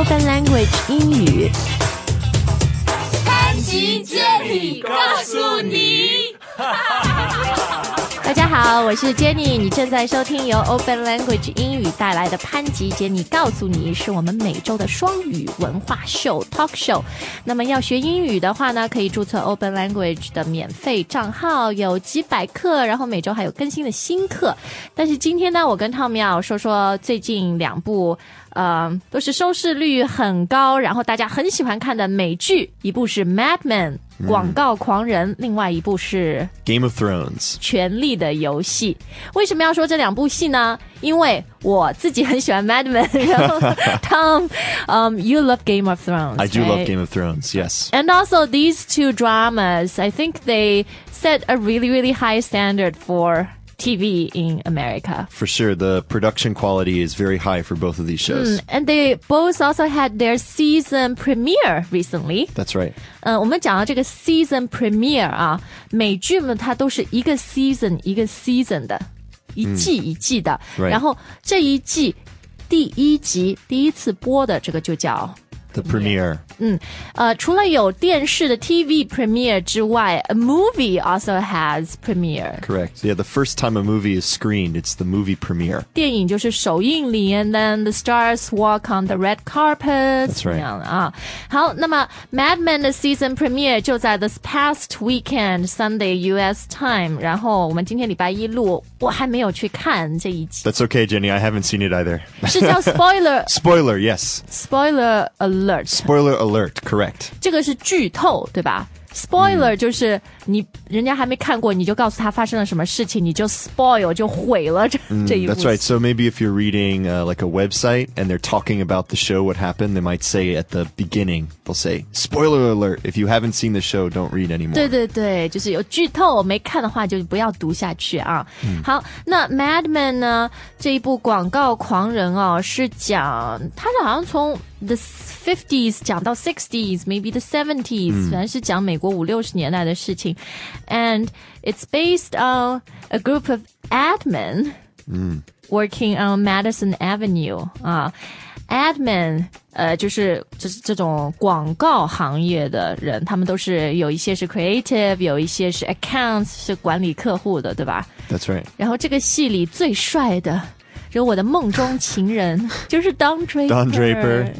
Open Language 英语。 潘吉接力告诉你。 大家好，我是 Jenny， 你正在收听由 Open Language 英语带来的潘吉接力告诉你，是我们每周的双语文化秀 Talk Show。那么要学英语的话呢，可以注册 Open Language 的免费账号，有几百课，然后每周还有更新的新课。但是今天呢，我跟Tom要说说最近两部都是收视率很高，然后大家很喜欢看的美剧，一部是 Mad Men 广告狂人，另外一部是 Game of Thrones 权力的游戏。为什么要说这两部戏呢？因为我自己很喜欢 Mad Men， 然后 Tom, you love Game of Thrones. I do right? love Game of Thrones, yes. And also these two dramas, I think they set a really, really high standard for TV in America. For sure, the production quality is very high for both of these shows. And they both also had their season premiere recently. That's right. 我们讲到这个 season premiere 啊，美剧们它都是一个 season 一个 season 的，一季一季的。 right. 然后这一季第一集第一次播的这个就叫 The premiere. 除了有电视的 TV premiere 之外 a movie also has premiere. Correct. Yeah, the first time a movie is screened, it's the movie premiere. 电影就是首映礼 and then the stars walk on the red carpet. That's right. 这样的啊。好，那么 Mad Men 的 season premiere 就在 this past weekend Sunday US time， 然后我们今天礼拜一录，我还没有去看这一集。 That's okay, Jenny. I haven't seen it either. 是叫 spoiler Spoiler, yes. spoiler alert， Spoiler alert, correct. 这个是剧透，对吧？Spoiler 就是人家还没看过，你就告诉他发生了什么事情，你就 spoil 就毁了这一部。 That's right. So maybe if you're reading like a website and they're talking about the show, what happened, they might say at the beginning, they'll say, spoiler alert. If you haven't seen the show, don't read anymore. 对对对，就是有剧透，没看的话就不要读下去啊。好，那 Mad Men 呢这一部广告狂人哦，是讲它是好像从 the 50s 讲到 60s maybe the 70s，反正是讲美国50-60年代的事情。And it's based on a group of ad men working on Madison Avenue 啊。ad men 就是这种广告行业的人，他们都是有一些是 creative， 有一些是 accounts， 是管理客户的，对吧？ That's right. 然后这个戏里最帅的就是我的梦中情人就是 Don Draper. Don Draper.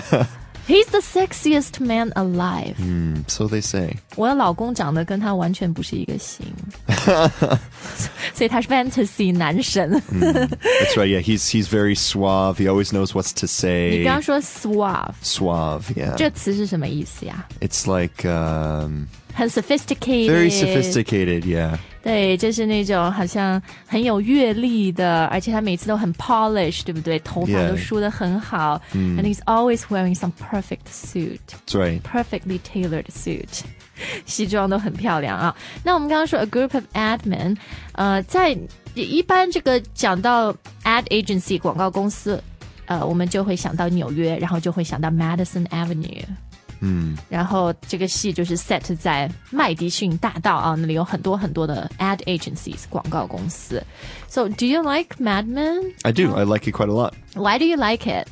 He's the sexiest man alive. So they say. 我的老公长得跟他完全不是一个型所以他是 fantasy 男神 That's right. Yeah, he's very suave. He always knows what to 你 say. 刚刚说 suave Suave, yeah. 这词是什么意思呀？ It's like 很 sophisticated， very sophisticated, yeah. 对，就是那种好像很有阅历的，而且他每次都很 polish， 对不对？头发 Yeah. 都梳得很好，and he's always wearing some perfect suit， That's right. perfectly tailored suit， 西装都很漂亮啊。那我们刚刚说 a group of ad men， 在一般这个讲到 ad agency 广告公司，我们就会想到纽约，然后就会想到 Madison Avenue。然后这个戏就是 set 在麦迪逊大道啊，那里有很多很多的 ad agencies 广告公司。So do you like Mad Men? I do. I like it quite a lot. Why do you like it?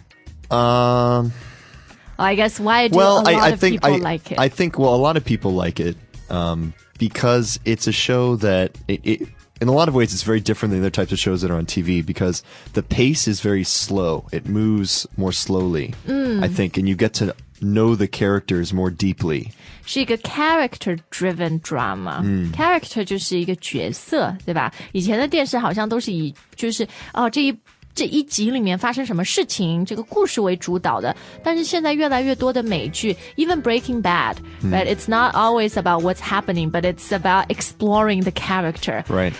I guess why do Well, a lot I of think people like it? I think a lot of people like it because it's a show that it in a lot of ways it's very different than the other types of shows that are on TV because the pace is very slow. It moves more slowly, I think, and you get to know the characters more deeply. 是一个 character-driven drama。character 就是一个角色，对吧？以前的电视好像都是以就是这一集里面发生什么事情，这个故事为主导的。但是现在越来越多的美剧 ，even Breaking Bad， right? It's not always about what's happening, but it's about exploring the character. Right.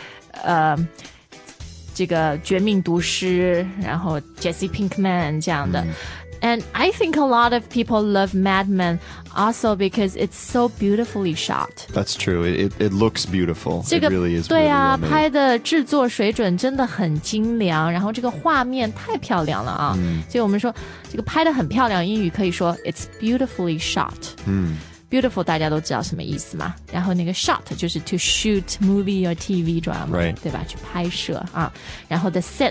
这个绝命毒师，然后 Jesse Pinkman 这样的。And I think a lot of people love Mad Men also because it's so beautifully shot. That's true. It looks beautiful. 这个 It really is 对 really 啊， well made. 拍的制作水准真的很精良，然后这个画面太漂亮了啊！所以我们说这个拍的很漂亮，英语可以说 it's beautifully shot. beautiful 大家都知道什么意思嘛，然后那个 shot 就是 to shoot movie or TV drama， right. 对吧？去拍摄啊，然后the set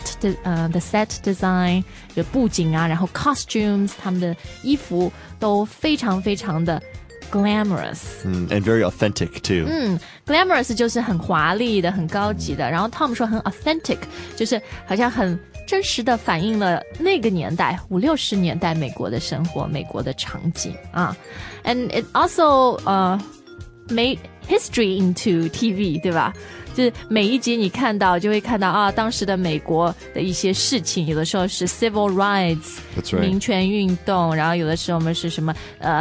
design 就布景啊，然后 costumes 他们的衣服都非常非常的glamorous. And very authentic too. Glamorous 就是很华丽的很高级的，然后 Tom 说很 authentic 就是好像很真实的反映了那个年代50-60年代美国的生活，美国的场景啊。And it also made history into TV， 对吧？就是每一集你看到就会看到啊，当时的美国的一些事情，有的时候是 civil rights， That's right. 民权运动，然后有的时候我们是什么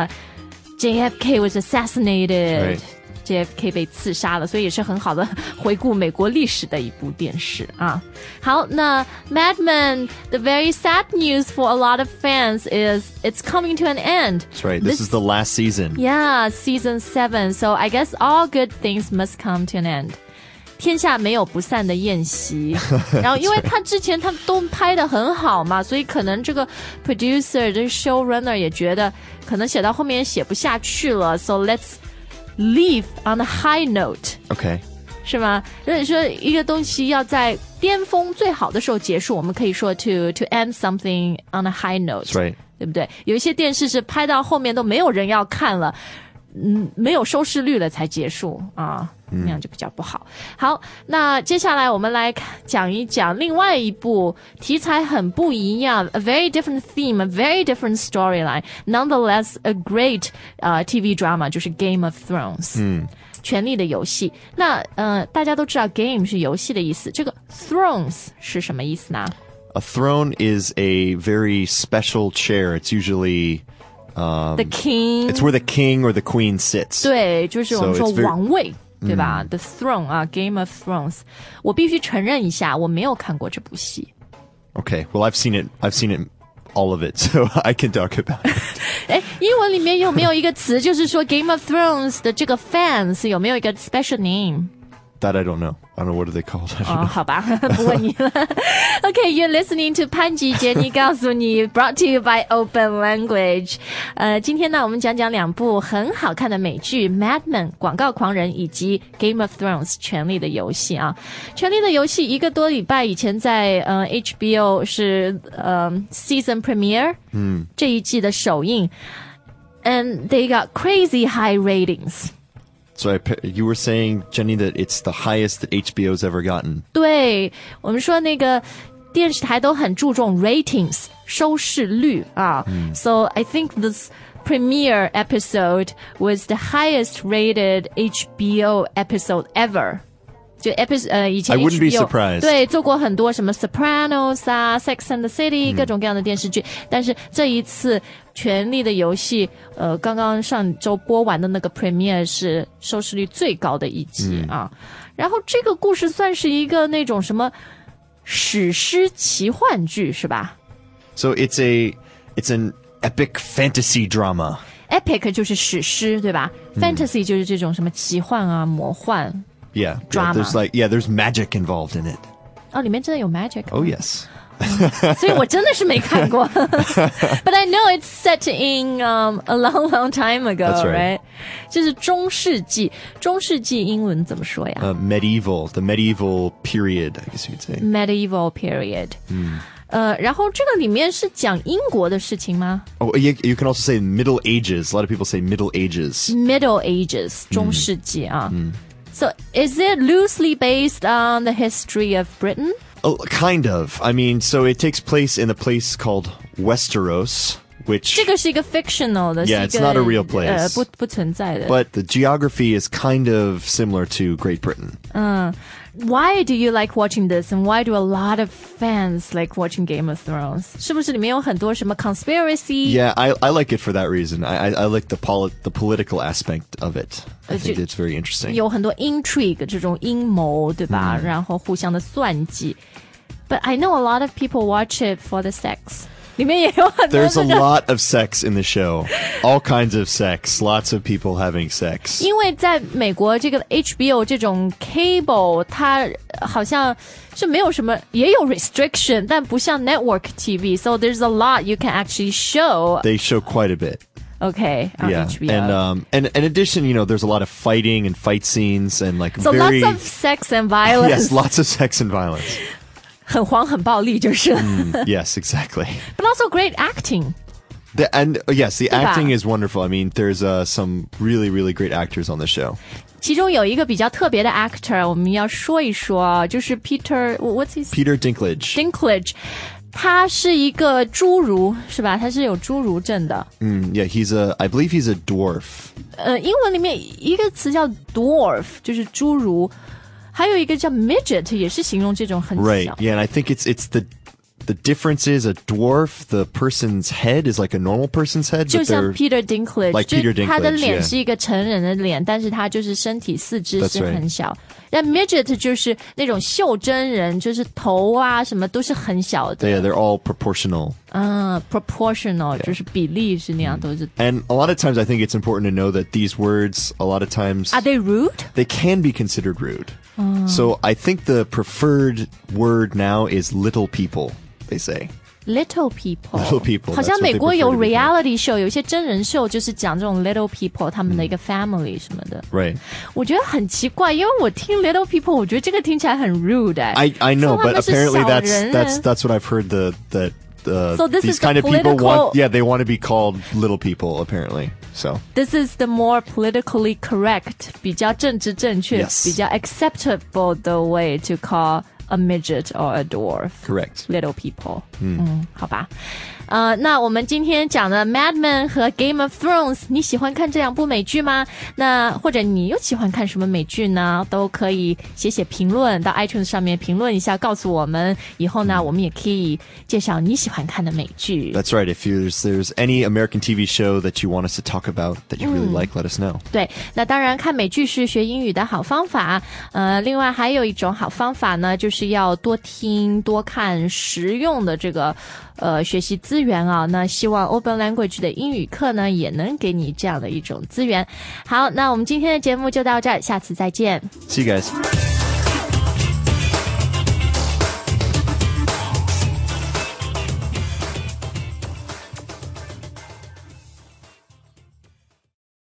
JFK was assassinated。JFK 被刺杀了，所以也是很好的回顾美国历史的一部电视啊。好，那 Mad Men, the very sad news for a lot of fans is it's coming to an end. That's right. This is the last season. Yeah, season 7. So I guess all good things must come to an end. 天下没有不散的宴席，然后因为他之前他都拍得很好嘛，所以可能这个 producer 这 showrunner 也觉得可能写到后面也写不下去了 ，so let's leave on a high note. Okay. 是吗？如果说一个东西要在巅峰最好的时候结束，我们可以说 to end something on a high note. That's right. 对不对？有一些电视是拍到后面都没有人要看了，没有收视率了才结束啊。那样就比较不好。好，那接下来我们来讲一讲另外一部题材很不一样 ，a very different theme, a very different storyline. Nonetheless, a great TV drama 就是 Game of Thrones。权力的游戏。那大家都知道 game 是游戏的意思，这个 thrones 是什么意思呢？ A throne is a very special chair. It's usually the king. It's where the king or the queen sits. 对，就是我们说 So 王位。对吧？The Throne 啊 ，Game of Thrones， 我必须承认一下，我没有看过这部戏。 Okay, well I've seen it all of it, so I can talk about it. 哎，英文里面有没有一个词，就是说 Game of Thrones 的这个 fans 有没有一个 special name？That I don't know. I don't know what are they called. 哦，好吧，不问你了。Okay, you're listening to 潘吉杰尼告诉你 ，brought to you by Open Language。今天呢，我们讲讲两部很好看的美剧《Mad Men》广告狂人以及《Game of Thrones》权力的游戏啊。权力的游戏1个多礼拜以前在HBO 是season premiere， 这一季的首映 ，and they got crazy high ratings。So you were saying, Jenny, that it's the highest that HBO's ever gotten. 对，我们说那个电视台都很注重 ratings 收视率啊。So I think this premiere episode was the highest rated HBO episode ever. 就以前 I wouldn't be HBO surprised. 对做过很多什么 Sopranos 啊 Sex and the City 各种各样的电视剧，但是这一次权力的游戏刚刚上周播完的那个 premiere 是收视率最高的一集啊。然后这个故事算是一个那种什么史诗奇幻剧是吧？ So it's an epic fantasy drama. Epic 就是史诗对吧？Fantasy 就是这种什么奇幻啊魔幻。 Yeah, drama. There's magic involved in it. 哦，里面真的有 magic. Oh yes. 所以我真的是没看过。But I know it's set in a long time ago, That's right. 就是中世纪。中世纪英文怎么说呀？ The medieval period, I guess you'd say. Medieval period. 然后这个里面是讲英国的事情吗？ Oh, you can also say Middle Ages. A lot of people say Middle Ages. Middle Ages, 中世纪啊。So is it loosely based on the history of Britain? Oh, kind of. I mean, so it takes place in a place called Westeros, which... 这个是一个 fictional 的 Yeah, it's not a real place. 不存在的。 But the geography is kind of similar to Great Britain. Why do you like watching this, and why do a lot of fans like watching Game of Thrones? 是不是里面有很多什么 conspiracy? Yeah, I like it for that reason. I like the political aspect of it. I think it's very interesting. 有很多 intrigue 这种阴谋，对吧？然后互相的算计。But I know a lot of people watch it for the sex. 里面也有很多 There's a lot of sex in the show. All kinds of sex. Lots of people having sex. 因为在美国这个 HBO 这种 cable 它好像是没有什么也有 restriction 但不像 network TV so there's a lot you can actually show. They show quite a bit. Okay, on Yeah, HBO. and in addition, there's a lot of fighting and fight scenes and like So very lots of sex and violence. yes, lots of sex and violence. 很黄很暴力就是了。 Yes, exactly. But also great acting. Yes, the 对吧？ acting is wonderful. I mean, there's some really, really great actors on the show. 其中有一个比较特别的 actor， 我们要说一说，就是 What's his Peter Dinklage. Dinklage， 他是一个侏儒，是吧？他是有侏儒症的。 Yeah, I believe he's a dwarf. 英文里面一个词叫 dwarf， 就是侏儒，还有一个叫 midget， 也是形容这种很小。 Right. Yeah, and I think it's the difference is a dwarf, the person's head is like a normal person's head, 就 but 像 they're Peter Dinklage， like Peter Dinklage, 他的脸 yeah. 是一个成人的脸，但是他就是身体四肢 That's 是很小。那 midget 就是那种袖珍人，就是头啊什么都是很小的。 Yeah, they're all proportional. Proportional 就是比例是那样，都是。 And a lot of times I think it's important to know that these words, a lot of times, Are they rude? they can be considered rude. So I think the preferred word now is little people, they say. Little people, Little people, 好像 that's what 美 they 国有 prefer to be reality show， 有一些真人秀就是讲这种 little people 他们的一个 family 什么的。 Right. 我觉得很奇怪，因为我听 little people， 我觉得这个听起来很 rude。 I know, 说他 but 们是 apparently 小人 that's what I've heard So this these is the kind of people political- they want to be called little people apparently. So This is the more politically correct， 比较政治正确， Yes. 比较 acceptable the way to call a midget or a dwarf. correct. Little people. 好吧。那我们今天讲的 Mad Men 和 Game of Thrones， 你喜欢看这两部美剧吗？那或者你又喜欢看什么美剧呢？都可以写评论到 iTunes 上面评论一下，告诉我们。以后呢，我们也可以介绍你喜欢看的美剧。 That's right. If there's any American TV show that you want us to talk about that you really like, let us know. 对，那当然看美剧是学英语的好方法。另外还有一种好方法呢，就是要多听多看实用的这个学习资源啊。那希望 Open Language 的英语课呢也能给你这样的一种资源。好，那我们今天的节目就到这儿，下次再见。 See you guys.